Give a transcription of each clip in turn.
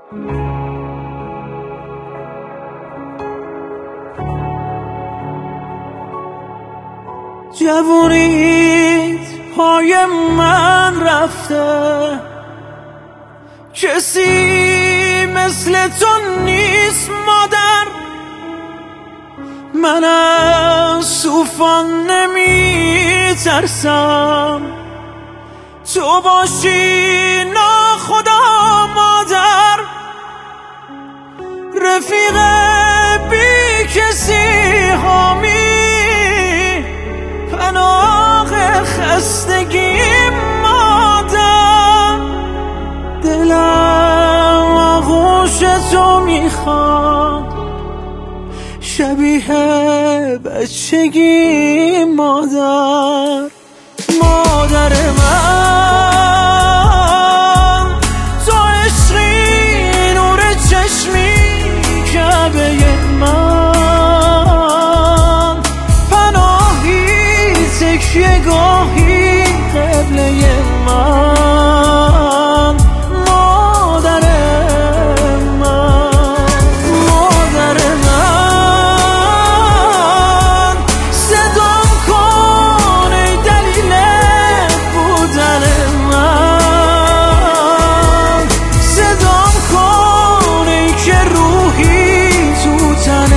جوونیت پای من رفته، کسی مثل تو نیست مادر. من از طوفان نمی ترسم، تو باشی ناخدا مادر. رفیق بی کسی حامی، پناه خستگی مادر. دلم آغوش تو میخواد، شبیه بچگی مادر. مادر من تو عشقی، نور چشمی، کعبه من، پناهی تکیه گاهی قبله من. مادر من، مادر من، صدام کن ای دلیل بودن من. صدام کن ای که روحی تو تن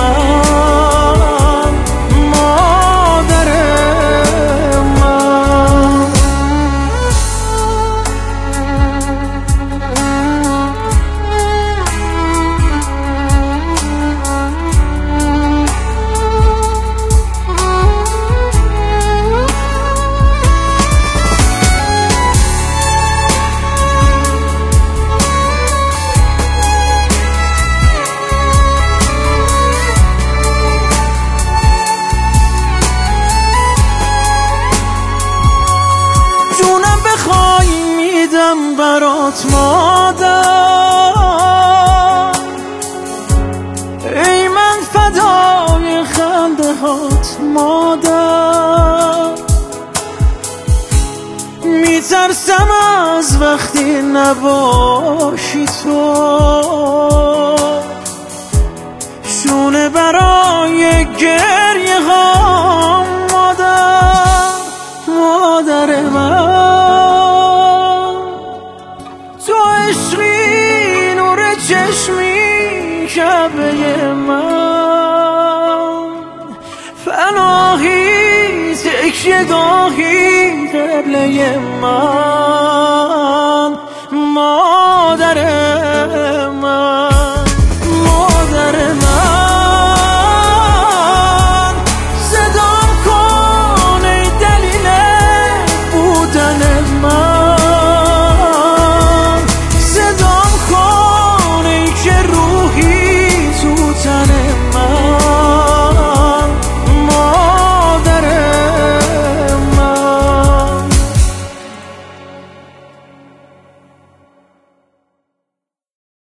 من. مادر من. جونم بخوای میدم برات مادر، ای من فدای خنده هات مادر. میترسم از وقتی نباشی تو، شونه برای گریه ها مادر. مادر من تو عشقی، نور چشمی، کعبه من، پناهی تکیه گاهی قبله من.